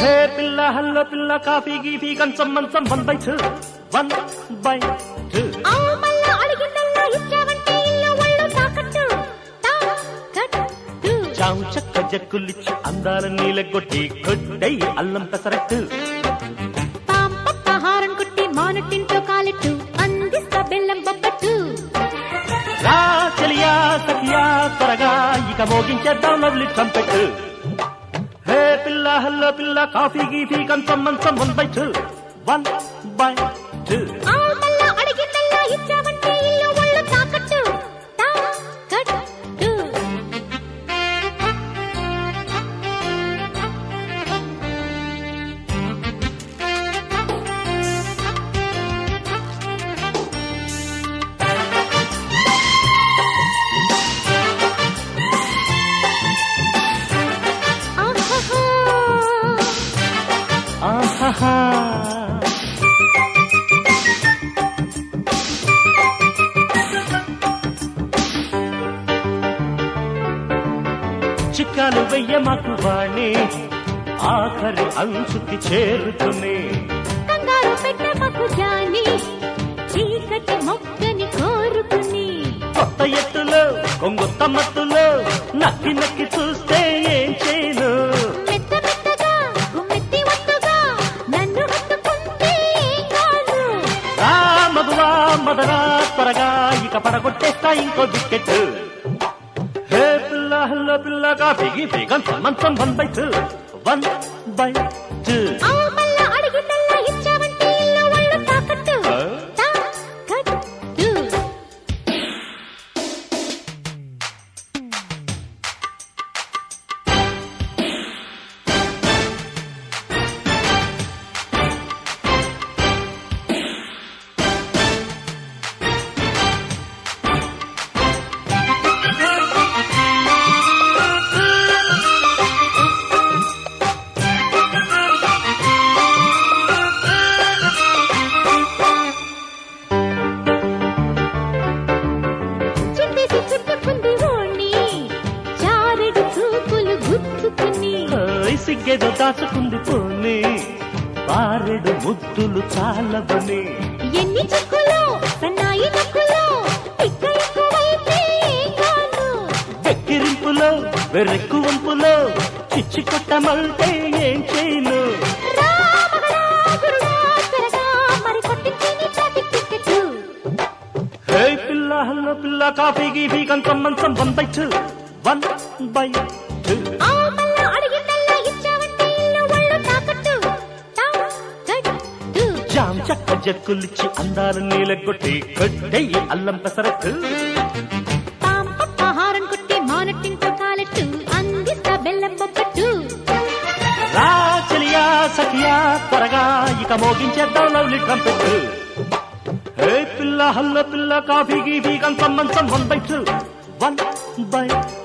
హే పిల్ల హల్లో పిల్ల కాఫీ గీఫీ కంచం మంచం 1/2 1/2 చావు చక్క జక్కులిచ్చి అందాల నీలగొట్టి కొట్టై అల్లం పెసరట్టు హారం కొట్టి మానటింటో కాలెట్టు అందిస్తా బెల్లం బొబ్బట్టు రా చలియా సఖియా త్వరగా ఇక మోగించేద్దాం లవ్లీ ట్రంపెట్టు హే పిల్ల హల్లో పిల్ల కాఫీ గీఫీ కంచం మంచం 1/2 1/2 ఆహాహా చిక్కాలు వెయ్య మాకు వాణి ఆఖరి అంచుకి చేరుకుని కంగారు పెట్టమకు జాని చీకటి మొక్కని కోరుకుని కొత్త ఎత్తులో కొంగొత్త మత్తులో నక్కి నక్కి చూస్తే ఏం చేయను మెత్త మెత్తగా గుమ్మెత్తి వత్తుగా నన్ను హత్తుకుంటే ఏం కాదు రా మధువా మదరా త్వరగా ఇక పడగొట్టేస్తా ఇంకో వికెట్ హే పిల్ల హల్లో పిల్ల కాఫీ గీఫీ కంచం మంచం 1/2 1/2 మల్ల అడిగిందల్లా ఇచ్చావంటే ఇల్లు ఒళ్ళు తాకట్టు తాకట్టు సిగ్గేదో దాచుకుంది పోనీ బారెడు ముద్దులు చాలవని ఎన్ని చెక్కులో సన్నాయి నక్కులో ఇక్క ఎక్కువైతే కాదు వెక్కిరింపులో వెర్రెక్కు వంపులో చిచ్చి కొట్టమంటే ఏం చేయను హే పిల్ల హల్లో పిల్ల కాఫీ గీఫీ కంచం మంచం 1/2 1/2 జామ్ చక్క జక్కులిచ్చి అందాల నీలగొట్టి కొట్టెయ్యి అల్లం పెసరట్టు హారం కొట్టి మానటింటో కాలెట్టు అందిస్తా బెల్లం బొబ్బట్టు రా చలియా సఖియా త్వరగా ఇక మోగించేద్దాం లవ్లీ ట్రంపెట్టు హే పిల్ల హల్లో పిల్ల కాఫీ గీఫీ కంచం మంచం 1/2 1/2